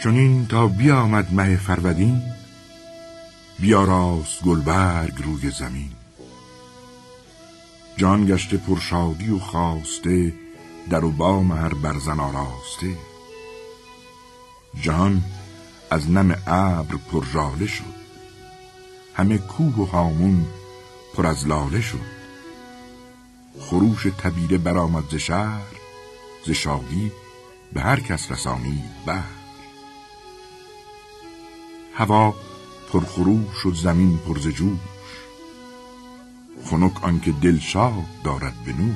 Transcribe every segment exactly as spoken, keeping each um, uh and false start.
چنین تا بیامد مه فرودین، بیاراست گلبرگ روی زمین. جان گشته پرشادی و خواسته، در و بام هر برزن آراسته. جهان از نم ابر پر ژاله شد، همه کوه و هامون پر از لاله شد. خروش تبیره برآمد ز شهر، ز شادی به هر کس رسانید بهر. هوا پر خروش و زمین پر ز جوش، خنک آنکه دل شاد دارد به نوش.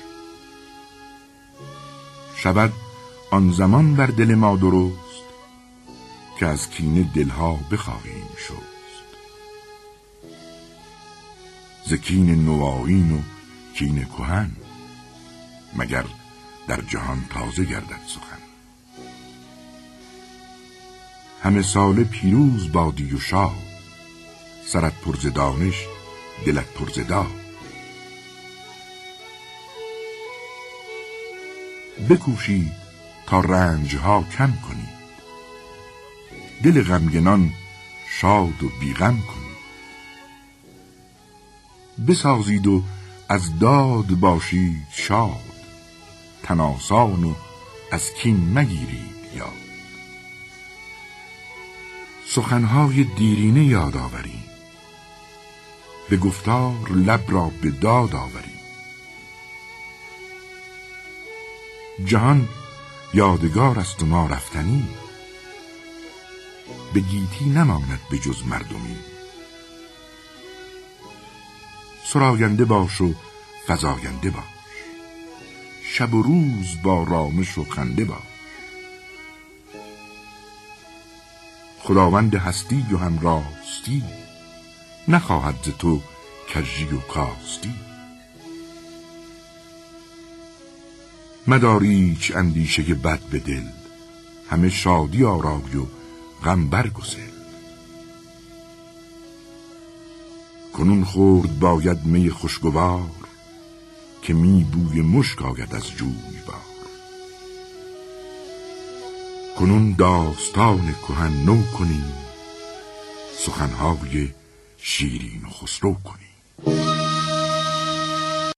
شود آن زمان بر دل ما درست، که از کینه دلها بخواهیم شست. ز کین نوآیین و کین کهن، مگر در جهان تازه گردد سخن. همه ساله پیروز بادی و شاد، سرت پر ز دانش دلت پر ز داد. بکوشید تا رنجها کم کنید، دل غمگنان شاد و بیغم کنید. بسازید و از داد باشید شاد، تن آسان و از کین مگیرید یاد. سخنهای دیرینه یاد آوریم، به گفتار لب را به داد آوریم. جهان یادگار است و ما رفتنی، به گیتی نماند به جز مردمی. سراینده باش و فزاینده باش، شب و روز با رامش و خنده باش. خداوند هستی و هم راستی، نخواهد ز تو کژی و کاستی. مدار هیچ اندیشه بد به دل، همه شادی آرای و غم برگسل. کنون خورد باید می خوشگوار، که می بوی مشک آید از جویبار. کنون داستان کهن نو کنیم، سخنهای شیرین و خسرو کنیم.